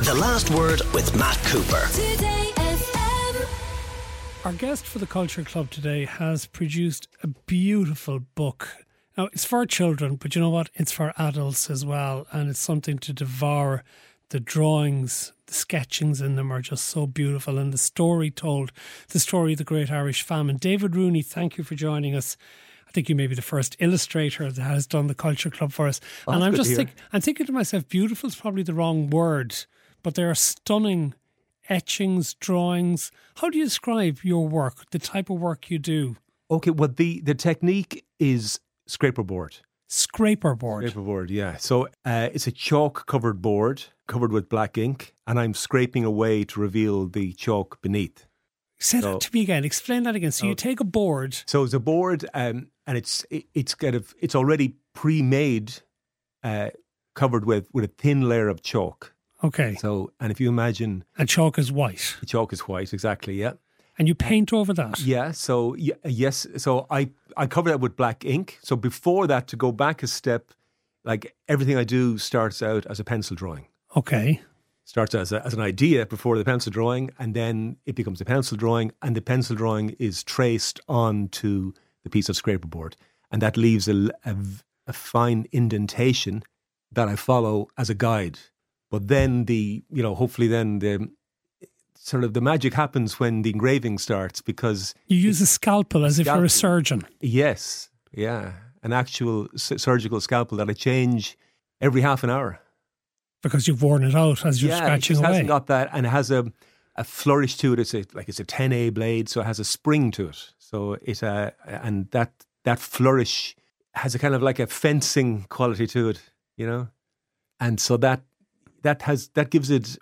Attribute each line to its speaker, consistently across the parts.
Speaker 1: The Last Word with Matt Cooper.
Speaker 2: Today FM.
Speaker 3: Our guest for the Culture Club today has produced a beautiful book. Now, it's for children, but you know what? It's for adults as well, and it's something to devour. The drawings, the sketchings in them are just so beautiful, and the story told, the story of the Great Irish Famine. David Rooney, thank you for joining us. I think you may be the first illustrator that has done the Culture Club for us.
Speaker 4: Oh,
Speaker 3: and I'm thinking to myself, beautiful is probably the wrong word, but they are stunning etchings, drawings. How do you describe your work, the type of work you do?
Speaker 4: Okay, well, the technique is scraper board.
Speaker 3: Scraper board.
Speaker 4: Scraper board, yeah. So it's a chalk-covered board, covered with black ink, and I'm scraping away to reveal the chalk beneath.
Speaker 3: Say that to me again. Explain that again. So you take a board.
Speaker 4: So it's a board, and it's already pre-made, covered with a thin layer of chalk.
Speaker 3: Okay.
Speaker 4: So, and if you imagine,
Speaker 3: and chalk is white.
Speaker 4: The chalk is white, exactly. Yeah.
Speaker 3: And you paint over that.
Speaker 4: Yeah. So yes. So I cover that with black ink. So before that, to go back a step, like everything I do starts out as a pencil drawing.
Speaker 3: Okay.
Speaker 4: Starts as an idea before the pencil drawing, and then it becomes a pencil drawing, and the pencil drawing is traced onto the piece of scraper board, and that leaves a fine indentation that I follow as a guide. But then hopefully then the sort of the magic happens when the engraving starts, because
Speaker 3: you use a scalpel as if you're a surgeon.
Speaker 4: Yes, yeah, an actual surgical scalpel that I change every half an hour.
Speaker 3: Because you've worn it out as you're scratching away.
Speaker 4: It hasn't got that, and it has a flourish to it. It's a 10A blade, so it has a spring to it. So and that flourish has a kind of like a fencing quality to it, you know, and so that gives it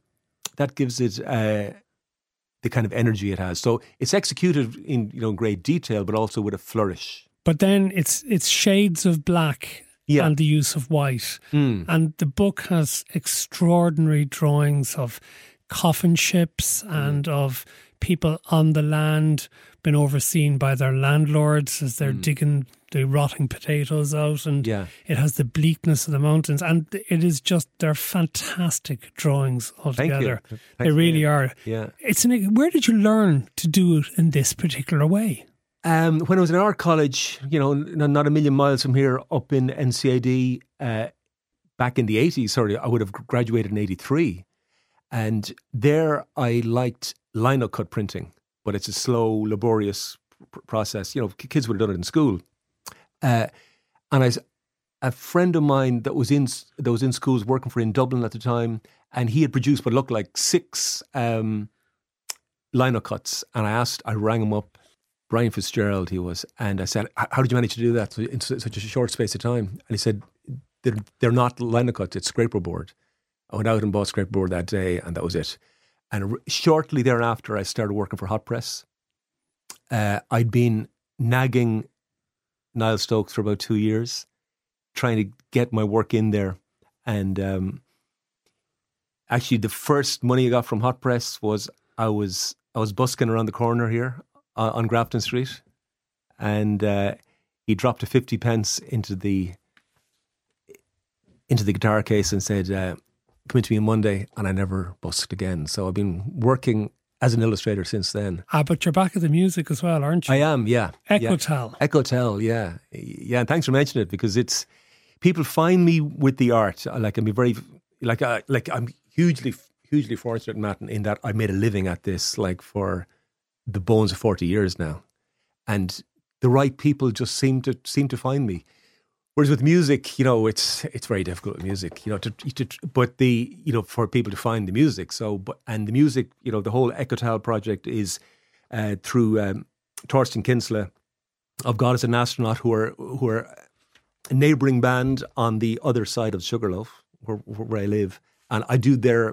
Speaker 4: the kind of energy it has. So it's executed in great detail, but also with a flourish.
Speaker 3: But then it's shades of black. Yeah. And the use of white. And the book has extraordinary drawings of coffin ships and of people on the land being overseen by their landlords as they're digging the rotting potatoes out. And it has the bleakness of the mountains. And it is just, they're fantastic drawings altogether.
Speaker 4: Thank you.
Speaker 3: They really are.
Speaker 4: Yeah.
Speaker 3: Where did you learn to do it in this particular way?
Speaker 4: When I was in art college, not a million miles from here, up in NCAD, back in the 80s, I would have graduated in 83. And there I liked lino cut printing, but it's a slow, laborious process. Kids would have done it in school. And a friend of mine that was in schools working for in Dublin at the time, and he had produced what looked like 6 lino cuts. And I rang him up. Brian Fitzgerald he was, and I said, how did you manage to do that in such a short space of time? And he said, they're not lino cuts, it's scraper board. I went out and bought scraper board that day, and that was it. And shortly thereafter, I started working for Hot Press. I'd been nagging Niall Stokes for about 2 years, trying to get my work in there. And actually, the first money I got from Hot Press was I was busking around the corner here on Grafton Street, and he dropped a 50 pence into the guitar case and said, come into me on Monday, and I never busked again. So I've been working as an illustrator since then. But
Speaker 3: you're back at the music as well, aren't you?
Speaker 4: I am, yeah.
Speaker 3: Echotel.
Speaker 4: Yeah. Echotel, yeah. Yeah, and thanks for mentioning it, because people find me with the art. I'm hugely fortunate, Matt, in that I made a living at this, for the bones of 40 years now, and the right people just seem to find me. Whereas with music, it's very difficult with music, for people to find the music. And the music, the whole Echotel project is through Torsten Kinsler of God Is an Astronaut, who are a neighbouring band on the other side of Sugarloaf, where I live, and I do their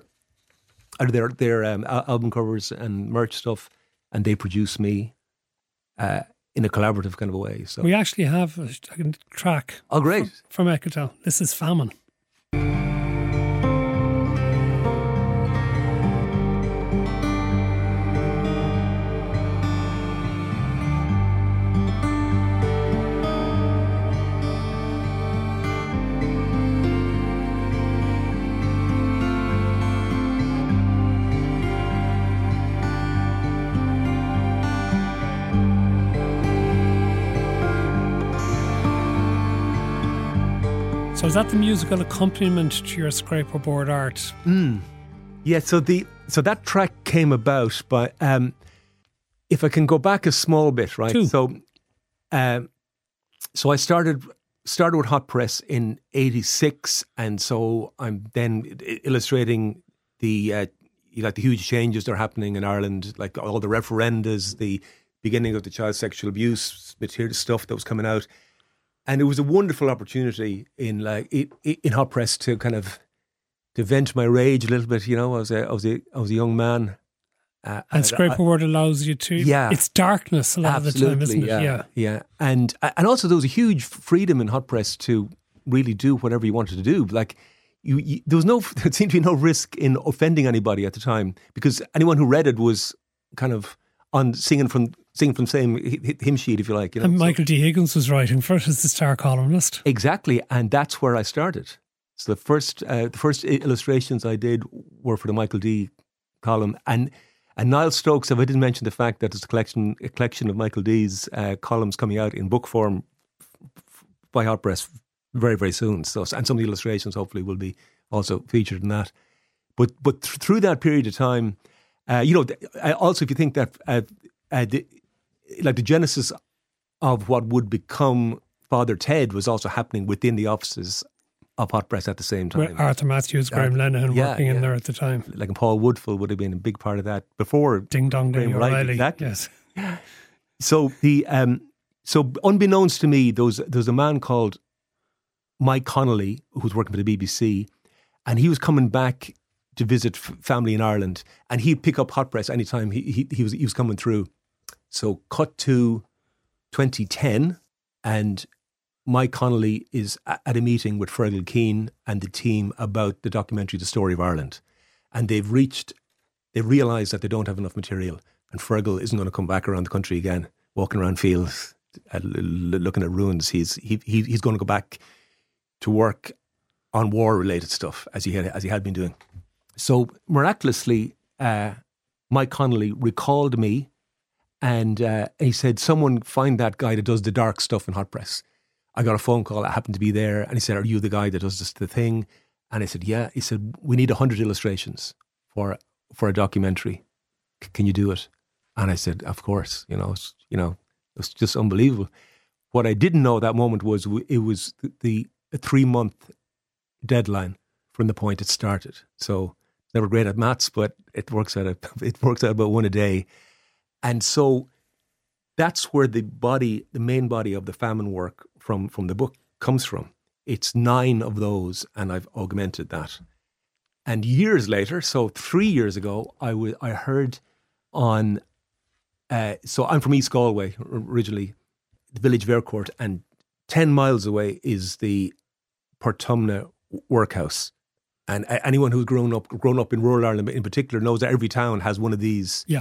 Speaker 4: album covers and merch stuff. And they produce me in a collaborative kind of a way. So
Speaker 3: we actually have a track.
Speaker 4: Oh, great.
Speaker 3: From Echotel. This is Famine. So is that the musical accompaniment to your scraperboard art?
Speaker 4: Yeah, so that track came about by, if I can go back a small bit, right? So I started with Hot Press in 86, and so I'm then illustrating the huge changes that are happening in Ireland, like all the referendas, the beginning of the child sexual abuse material stuff that was coming out. And it was a wonderful opportunity in Hot Press to kind of to vent my rage a little bit. You know, I was a young man,
Speaker 3: and scraperboard allows you to. Yeah, it's darkness a lot of the time, isn't it?
Speaker 4: Yeah. And also there was a huge freedom in Hot Press to really do whatever you wanted to do. Like there seemed to be no risk in offending anybody at the time, because anyone who read it was kind of on singing from the same hymn sheet, if you like. You know?
Speaker 3: And Michael D. Higgins was writing for it as the star columnist.
Speaker 4: Exactly, and that's where I started. So the first illustrations I did were for the Michael D. column, and Niall Stokes. If I didn't mention the fact that there's a collection of Michael D.'s columns coming out in book form by Hot Press very, very soon. So, and some of the illustrations hopefully will be also featured in that. But through that period of time. Also, if you think that the genesis of what would become Father Ted was also happening within the offices of Hot Press at the same time.
Speaker 3: Where Arthur Matthews, Graham Lenihan working in there at the time.
Speaker 4: Like Paul Woodfull would have been a big part of that before.
Speaker 3: Ding Dong Ding O'Reilly.
Speaker 4: Exactly.
Speaker 3: Yes.
Speaker 4: So so unbeknownst to me, there was a man called Mike Connolly who was working for the BBC, and he was coming back to visit family in Ireland, and he'd pick up Hot Press anytime he was coming through. So cut to 2010, and Mike Connolly is at a meeting with Fergal Keane and the team about the documentary The Story of Ireland, and they've realised that they don't have enough material, and Fergal isn't going to come back around the country again, walking around fields, looking at ruins. He's going to go back to work on war-related stuff as he had been doing. So miraculously, Mike Connolly recalled me, and he said, "Someone find that guy that does the dark stuff in Hot Press." I got a phone call. I happened to be there, and he said, "Are you the guy that does the thing?" And I said, "Yeah." He said, "We need 100 illustrations for a documentary. Can you do it?" And I said, "Of course." It's just unbelievable. What I didn't know at that moment was it was a 3-month deadline from the point it started. So. Never great at maths, but it works out about one a day. And so that's where the main body of the famine work from the book comes from. It's 9 of those, and I've augmented that. And years later, so 3 years ago, I heard on, so I'm from East Galway originally, the village of Aircourt, and 10 miles away is the Portumna workhouse. And anyone who's grown up in rural Ireland in particular knows that every town has one of these.
Speaker 3: Yeah.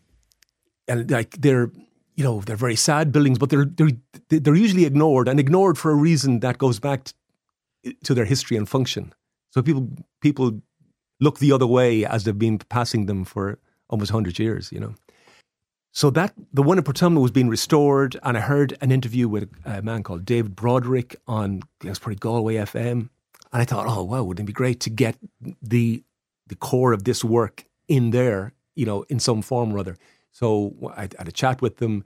Speaker 4: And they're very sad buildings, but they're usually ignored for a reason that goes back to their history and function. So people look the other way as they've been passing them for almost 100 years, you know. So that the one in Portumna was being restored, and I heard an interview with a man called David Broderick on, it was probably Galway FM. And I thought, oh, wow, wouldn't it be great to get the core of this work in there, in some form or other. So I had a chat with them.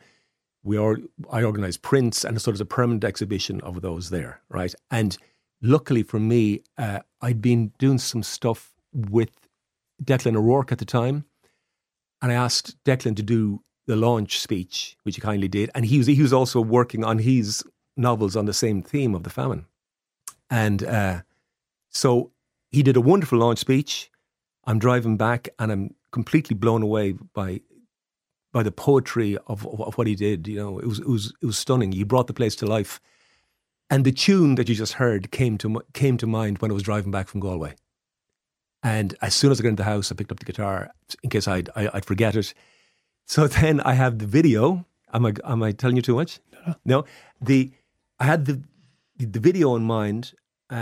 Speaker 4: I organised prints, and so there's a permanent exhibition of those there, right? And luckily for me, I'd been doing some stuff with Declan O'Rourke at the time, and I asked Declan to do the launch speech, which he kindly did. And he was also working on his novels on the same theme of the famine. And so he did a wonderful launch speech. I'm driving back, and I'm completely blown away by the poetry of what he did. It was stunning. He brought the place to life, and the tune that you just heard came to mind when I was driving back from Galway. And as soon as I got into the house, I picked up the guitar in case I'd forget it. So then I have the video. Am I telling you too much? No. I had the video in mind.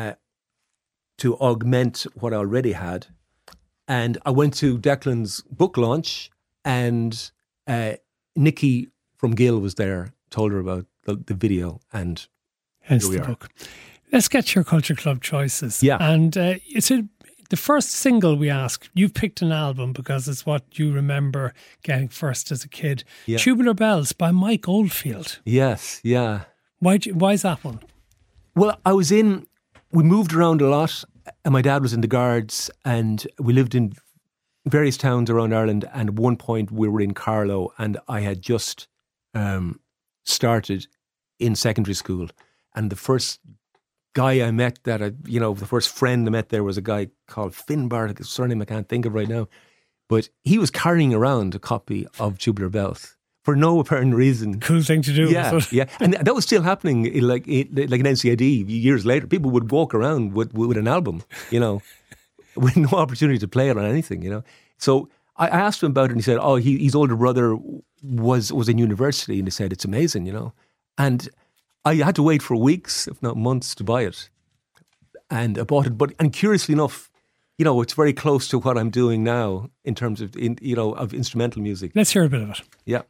Speaker 4: To augment what I already had. And I went to Declan's book launch, and Nikki from Gill was there, told her about the video, and
Speaker 3: hence the book. Let's get to your Culture Club choices.
Speaker 4: Yeah.
Speaker 3: And the first single we ask, you've picked an album because it's what you remember getting first as a kid.
Speaker 4: Yeah.
Speaker 3: Tubular Bells by Mike Oldfield.
Speaker 4: Yes, yeah.
Speaker 3: Why is that one?
Speaker 4: Well, we moved around a lot, and my dad was in the Guards, and we lived in various towns around Ireland, and at one point we were in Carlow, and I had just started in secondary school, and the first guy I met the first friend I met there was a guy called Finbar, a surname I can't think of right now, but he was carrying around a copy of Tubular Bells for no apparent reason.
Speaker 3: Cool thing to do.
Speaker 4: Yeah. And that was still happening like in NCID years later. People would walk around with an album, with no opportunity to play it on anything, So I asked him about it, and he said, his older brother was in university, and he said, it's amazing, And I had to wait for weeks, if not months, to buy it. And I bought it. And curiously enough, it's very close to what I'm doing now in terms of, of instrumental music.
Speaker 3: Let's hear a bit of it.
Speaker 4: Yeah.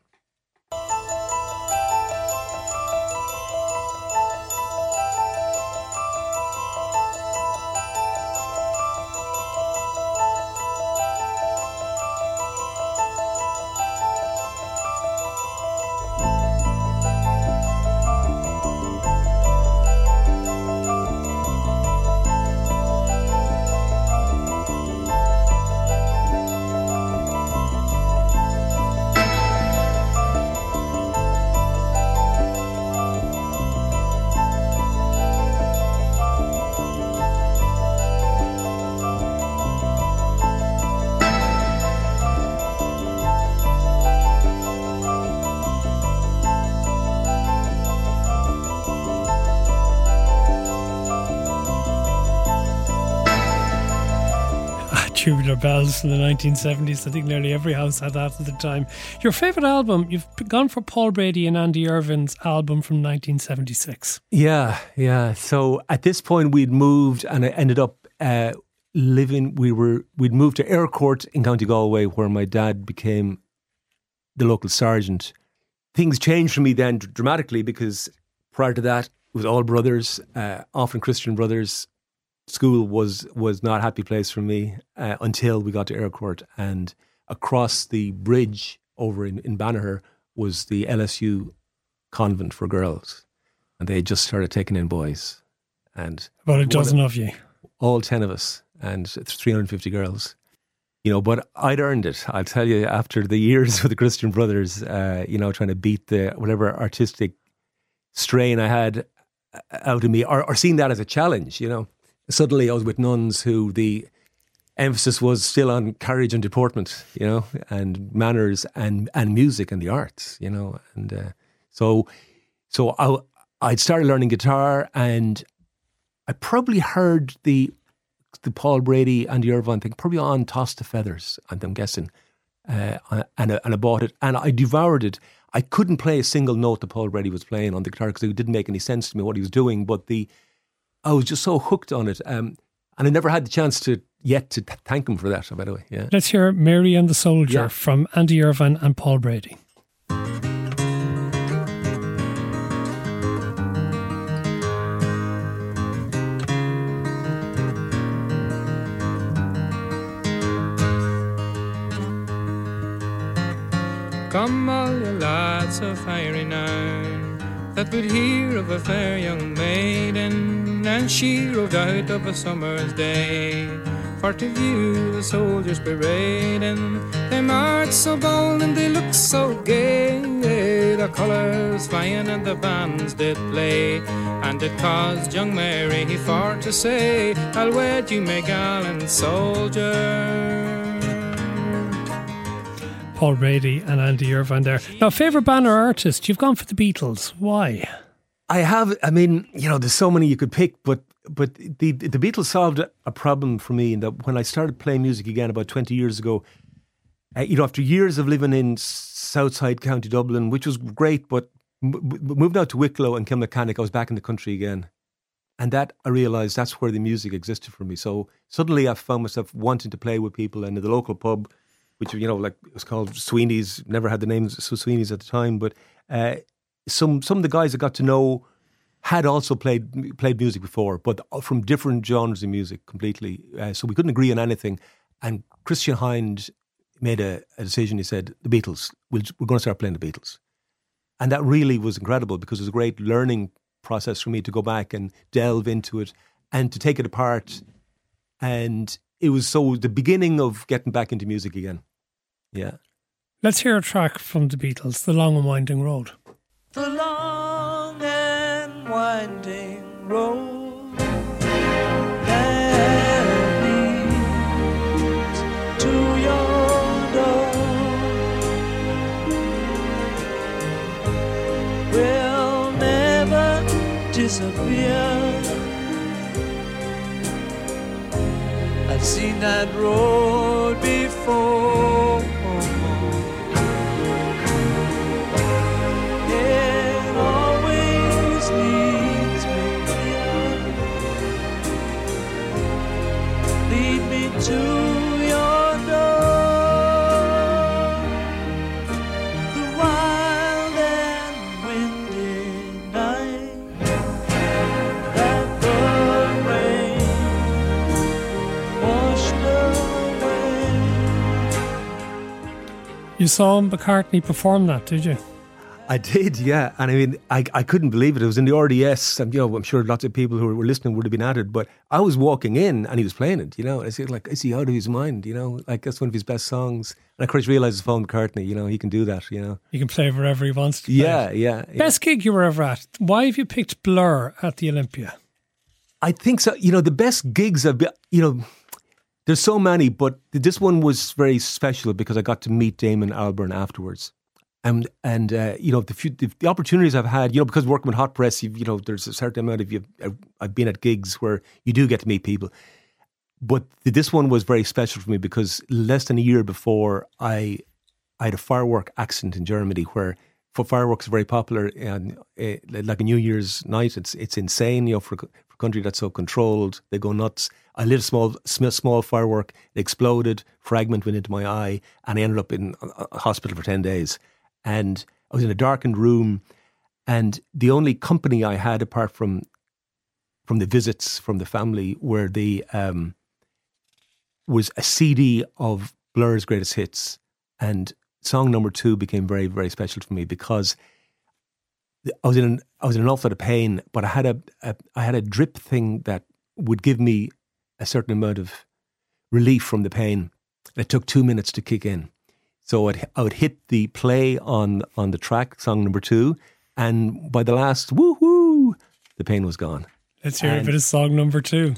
Speaker 3: Tubular Bells from the 1970s. I think nearly every house had that at the time. Your favourite album, you've gone for Paul Brady and Andy Irvine's album from 1976.
Speaker 4: Yeah. So at this point we'd moved, and I ended up we'd moved to Aircourt in County Galway, where my dad became the local sergeant. Things changed for me then dramatically, because prior to that it was all brothers, often Christian brothers. School was not a happy place for me until we got to Aircourt, and across the bridge over in Banagher was the LSU convent for girls, and they just started taking in boys, and
Speaker 3: about a dozen of you,
Speaker 4: all 10 of us, and 350 girls. But I'd earned it. I'll tell you, after the years with the Christian brothers, trying to beat the whatever artistic strain I had out of me, or seeing that as a challenge, Suddenly I was with nuns who the emphasis was still on carriage and deportment, and manners and music and the arts, and so I'd started learning guitar, and I probably heard the Paul Brady and the Irvine thing probably on Toss the Feathers, I'm guessing, and I bought it and I devoured it. I couldn't play a single note that Paul Brady was playing on the guitar because it didn't make any sense to me what he was doing, but I was just so hooked on it, and I never had the chance to thank him for that, by the way. Yeah.
Speaker 3: Let's hear Mary and the Soldier from Andy Irvine and Paul Brady.
Speaker 5: Come all you lads of high renown that would hear of a fair young maiden, and she rode out of a summer's day for to view the soldiers parading. They marched so bold and they looked so gay, the colours flying and the bands did play, and it caused young Mary for to say, I'll wed you, my gallant soldier.
Speaker 3: Paul Brady and Andy Irvine there. Now, favourite band or artist? You've gone for the Beatles. Why?
Speaker 4: There's so many you could pick, but the Beatles solved a problem for me in that when I started playing music again about 20 years ago, after years of living in Southside County Dublin, which was great, but moved out to Wicklow and Kilmechanic, I was back in the country again. And that I realised that's where the music existed for me. So suddenly I found myself wanting to play with people, and in the local pub, which, it was called Sweeney's, never had the name Sweeney's at the time, but some of the guys I got to know had also played music before, but from different genres of music completely. So we couldn't agree on anything. And Christian Hind made a decision. He said, the Beatles, we're going to start playing the Beatles. And that really was incredible because it was a great learning process for me to go back and delve into it and to take it apart. And it was so the beginning of getting back into music again. Yeah.
Speaker 3: Let's hear a track from the Beatles, The Long and Winding Road.
Speaker 6: The long and winding road that leads to your door will never disappear. I've seen that road before. It always leads me here. Lead me to your door. The wild and windy night that the rain washed away.
Speaker 3: You saw McCartney perform that, did you?
Speaker 4: I did, yeah. And I mean, I couldn't believe it. It was in the RDS, and I'm sure lots of people who were listening would have been at it. But I was walking in, and he was playing it. I said, like, is he out of his mind? Like that's one of his best songs. And of course, realised it's Paul McCartney. He can do that.
Speaker 3: He can play wherever he wants to play.
Speaker 4: Yeah.
Speaker 3: Best gig you were ever at. Why have you picked Blur at the Olympia?
Speaker 4: I think so. The best gigs I've been. There's so many, but this one was very special because I got to meet Damon Albarn afterwards. And the opportunities I've had, because working with Hot Press, there's a certain amount of I've been at gigs where you do get to meet people. But this one was very special for me because less than a year before, I had a firework accident in Germany where fireworks are very popular. And like a New Year's night, it's insane, for a country that's so controlled. They go nuts. I lit a small firework. It exploded. Fragment went into my eye, and I ended up in a hospital for 10 days. And I was in a darkened room, and the only company I had apart from the visits from the family were was a CD of Blur's greatest hits, and song number 2 became very, very special for me because I was in an awful lot of pain, but I had a drip thing that would give me a certain amount of relief from the pain. It took 2 minutes to kick in. So I would hit the play on the track, song number 2, and by the last woo-hoo, the pain was gone.
Speaker 3: Let's hear a bit of song number 2.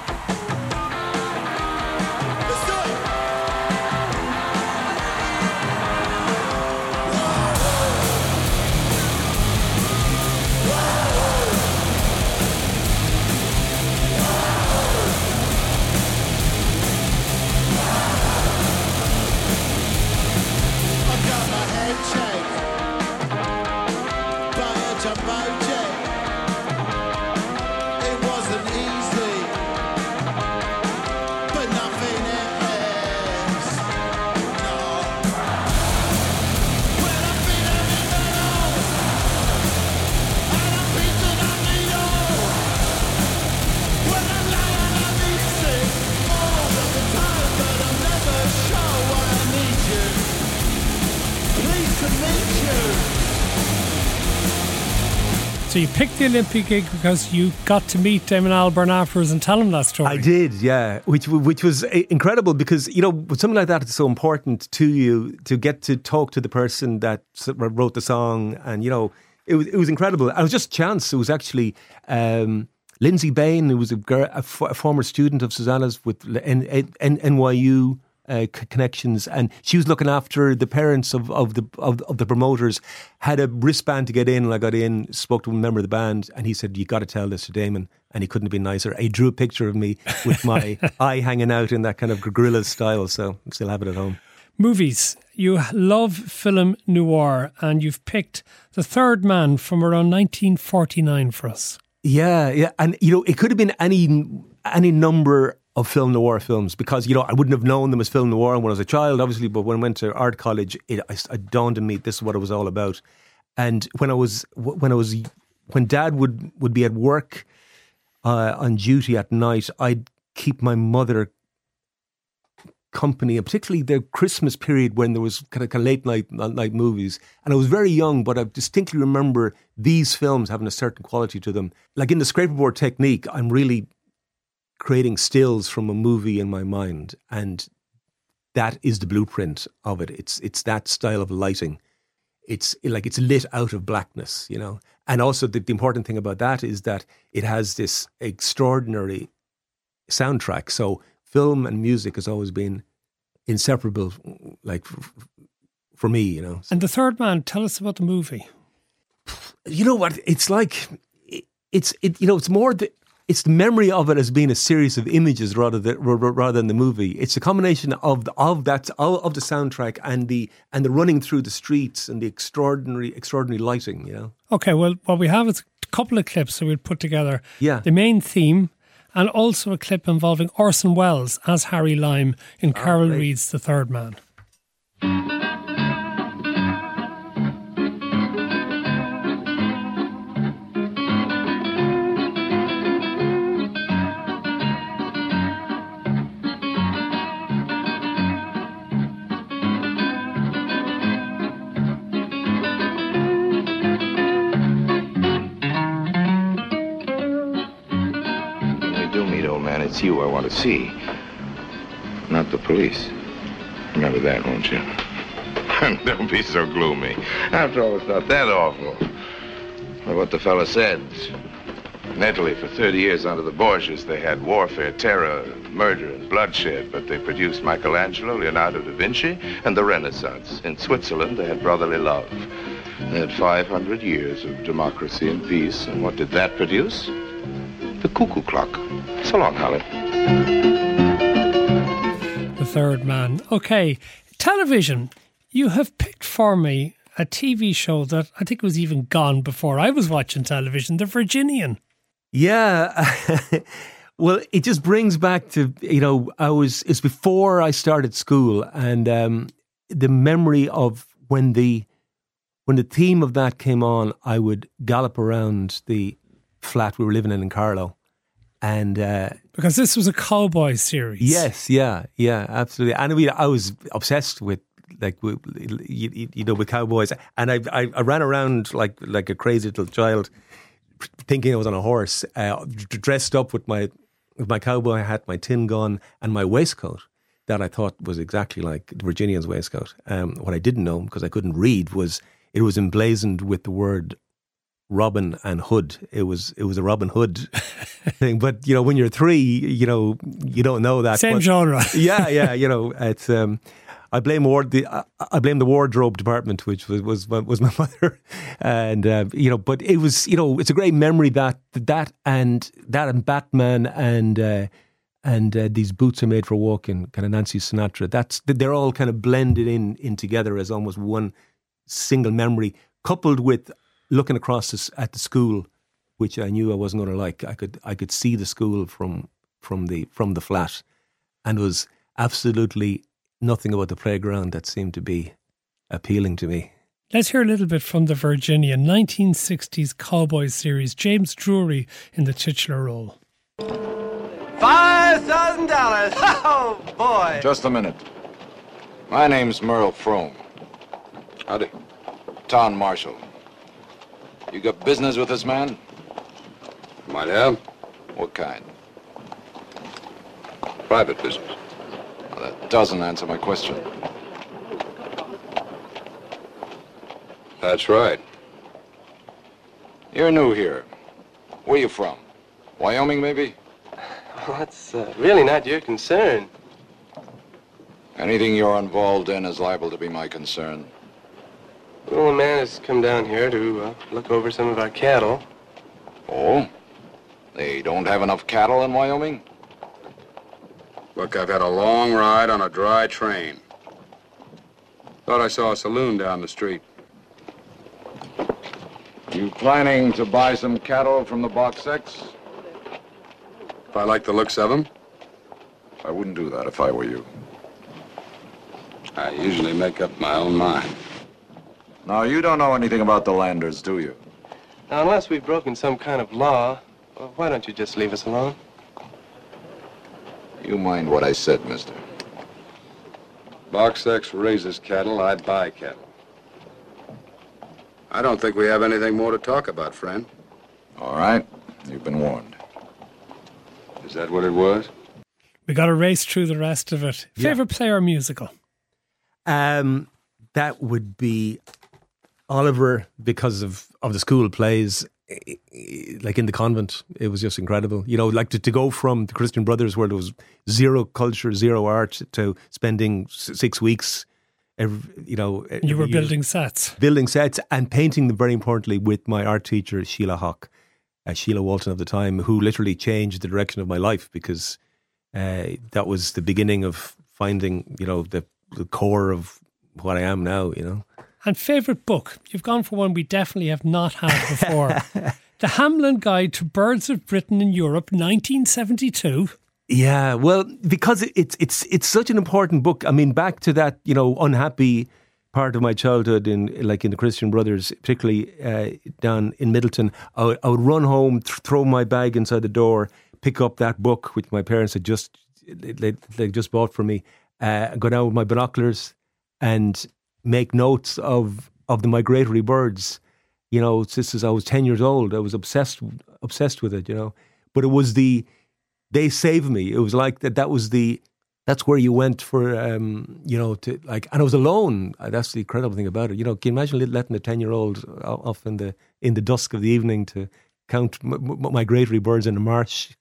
Speaker 3: So you picked the Olympic gig because you got to meet Damon Albarn afterwards and tell him that story.
Speaker 4: I did, yeah, which was incredible because, with something like that, it's so important to you to get to talk to the person that wrote the song. And, it was incredible. And it was just chance. It was actually Lindsay Bain, who was a former student of Susanna's with NYU connections, and she was looking after the parents of the promoters. Had a wristband to get in, and I got in, spoke to a member of the band, and he said, "You got to tell this to Damon," and he couldn't have been nicer. He drew a picture of me with my eye hanging out in that kind of gorilla style, so I still have it at home.
Speaker 3: Movies. You love film noir, and you've picked The Third Man from around 1949 for us.
Speaker 4: Yeah, and it could have been any number of film noir films because, I wouldn't have known them as film noir when I was a child, obviously, but when I went to art college, it dawned on me this is what it was all about. And when I was when Dad would be at work on duty at night, I'd keep my mother company, and particularly the Christmas period when there was kind of late night movies. And I was very young, but I distinctly remember these films having a certain quality to them. Like in the scraperboard technique, I'm really creating stills from a movie in my mind, and that is the blueprint of it. It's that style of lighting. It's like it's lit out of blackness, you know. And also the important thing about that is that it has this extraordinary soundtrack. So film and music has always been inseparable, like for me, you know.
Speaker 3: And The Third Man, tell us about the movie.
Speaker 4: You know what? It's like it's more it's the memory of it as being a series of images rather than the movie. It's a combination of the soundtrack and the running through the streets and the extraordinary lighting. You know. Okay,
Speaker 3: well, what we have is a couple of clips that we'll put together.
Speaker 4: Yeah.
Speaker 3: The main theme, and also a clip involving Orson Welles as Harry Lime in Carol Reed's The Third Man.
Speaker 7: It's you I want to see, not the police. Remember that, won't you? Don't be so gloomy. After all, it's not that awful. Well, what the fella said. In Italy, for 30 years under the Borgias, they had warfare, terror, murder, and bloodshed, but they produced Michelangelo, Leonardo da Vinci, and the Renaissance. In Switzerland, they had brotherly love. They had 500 years of democracy and peace, and what did that produce? The cuckoo clock. So long, Holly.
Speaker 3: The Third Man. Okay, television. You have picked for me a TV show that I think was even gone before I was watching television, The Virginian.
Speaker 4: Yeah. Well, it just brings back to, you know, it's before I started school, and the memory of when the theme of that came on, I would gallop around the flat we were living in Carlow. And
Speaker 3: because this was a cowboy series.
Speaker 4: Yes, yeah, absolutely. And I was obsessed with with cowboys, and I ran around like a crazy little child, thinking I was on a horse, dressed up with my cowboy hat, my tin gun, and my waistcoat that I thought was exactly like the Virginian's waistcoat. What I didn't know, because I couldn't read, was it was emblazoned with the word Robin and Hood. It was a Robin Hood thing, but you know, when you're 3, you know, you don't know that.
Speaker 3: Same genre.
Speaker 4: Yeah. You know, it's. I blame the wardrobe department, which was my mother, and you know, but it was, you know, it's a great memory that and Batman and these boots are made for walking, kind of Nancy Sinatra. They're all kind of blended in together as almost one single memory, coupled with looking across at the school, which I knew I wasn't going to like. I could see the school from the flat, and was absolutely nothing about the playground that seemed to be appealing to me.
Speaker 3: Let's hear a little bit from The Virginian, 1960s cowboy series. James Drury in the titular role.
Speaker 8: $5,000. Oh boy!
Speaker 9: Just a minute. My name's Merle Frome. Howdy. Town Marshal. You got business with this man?
Speaker 10: Might have.
Speaker 9: What kind?
Speaker 10: Private business.
Speaker 9: Well, that doesn't answer my question.
Speaker 10: That's right.
Speaker 9: You're new here. Where you from? Wyoming, maybe?
Speaker 8: Well, that's really not your concern.
Speaker 9: Anything you're involved in is liable to be my concern.
Speaker 8: Well, a man has come down here to look over some of our cattle.
Speaker 9: Oh? They don't have enough cattle in Wyoming?
Speaker 10: Look, I've had a long ride on a dry train. Thought I saw a saloon down the street.
Speaker 9: You planning to buy some cattle from the Box X?
Speaker 10: If I like the looks of them?
Speaker 9: I wouldn't do that if I were you.
Speaker 10: I usually make up my own mind.
Speaker 9: Now, you don't know anything about the Landers, do you?
Speaker 8: Now, unless we've broken some kind of law, well, why don't you just leave us alone?
Speaker 9: You mind what I said, mister?
Speaker 10: Box X raises cattle, I buy cattle. I don't think we have anything more to talk about, friend.
Speaker 9: All right. You've been warned.
Speaker 10: Is that what it was?
Speaker 3: We got to race through the rest of it. Favorite player musical?
Speaker 4: That would be Oliver, because of the school plays, like in the convent. It was just incredible. You know, like to go from the Christian Brothers, where there was zero culture, zero art, to spending 6 weeks. You were
Speaker 3: building sets
Speaker 4: and painting them, very importantly, with my art teacher Sheila Hawke, Sheila Walton of the time, who literally changed the direction of my life, because that was the beginning of finding, the core of what I am now,
Speaker 3: And favourite book? You've gone for one we definitely have not had before. The Hamlin Guide to Birds of Britain in Europe, 1972.
Speaker 4: Yeah, well, because it's such an important book. I mean, back to that, unhappy part of my childhood in the Christian Brothers, particularly down in Middleton. I would run home, throw my bag inside the door, pick up that book which my parents had just bought for me, go down with my binoculars and make notes of the migratory birds. Since I was 10 years old, I was obsessed with it. But it was they saved me. It was like that's where you went for, and I was alone. That's the incredible thing about it. Can you imagine letting a 10-year-old off in the dusk of the evening to count migratory birds in a marsh?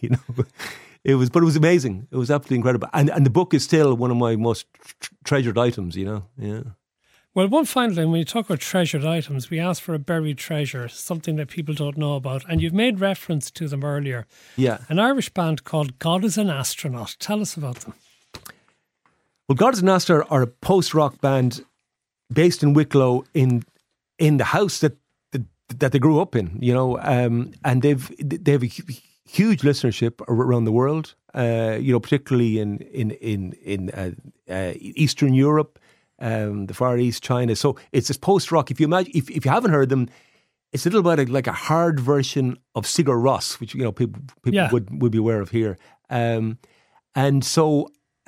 Speaker 4: It was amazing. It was absolutely incredible. And the book is still one of my most treasured items, Yeah.
Speaker 3: Well, one final thing, when you talk about treasured items, we ask for a buried treasure, something that people don't know about. And you've made reference to them earlier.
Speaker 4: Yeah.
Speaker 3: An Irish band called God is an Astronaut. Tell us about them.
Speaker 4: Well, God is an Astronaut are a post-rock band based in Wicklow in the house that they grew up in, and they've a huge listenership around the world, particularly in Eastern Europe, the Far East, China. So it's this post-rock. If you imagine, if you haven't heard them, it's a little bit like a hard version of Sigur Rós, which people would be aware of here. And so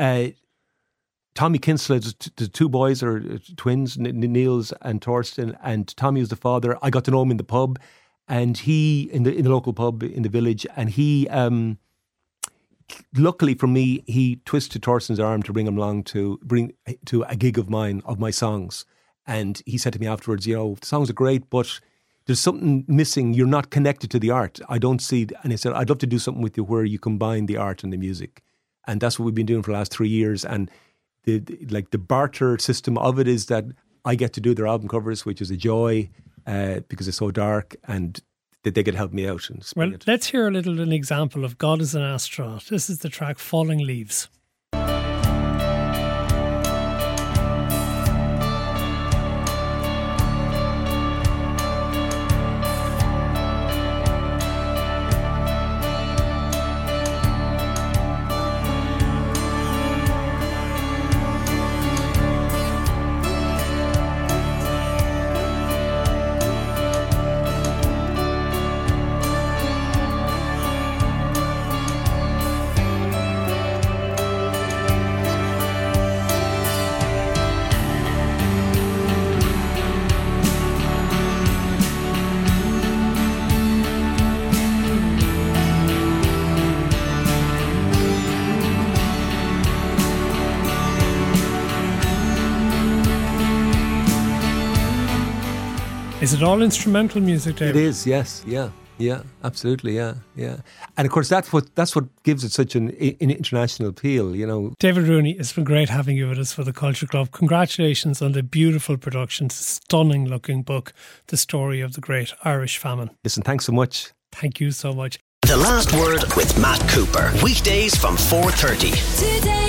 Speaker 4: Tommy Kinsella, the two boys are twins, Niels and Torsten, and Tommy was the father. I got to know him in the pub, and he in the local pub in the village, and he luckily for me, he twisted Torsten's arm to bring him along to a gig of my songs. And he said to me afterwards, the songs are great, but there's something missing. You're not connected to the art. I don't see. And he said, I'd love to do something with you where you combine the art and the music. And that's what we've been doing for the last 3 years. And the barter system of it is that I get to do their album covers, which is a joy because it's so dark, and that they could help me out.
Speaker 3: Well, let's hear an example of God is an Astronaut. This is the track Falling Leaves. Is it all instrumental music, David?
Speaker 4: It is, yes, yeah, absolutely, yeah. And of course, that's what gives it such an international appeal,
Speaker 3: David Rooney, it's been great having you with us for the Culture Club. Congratulations on the beautiful production, stunning looking book, The Story of the Great Irish Famine.
Speaker 4: Listen, thanks so much.
Speaker 3: Thank you so much.
Speaker 1: The Last Word with Matt Cooper, weekdays from 4:30.
Speaker 2: Today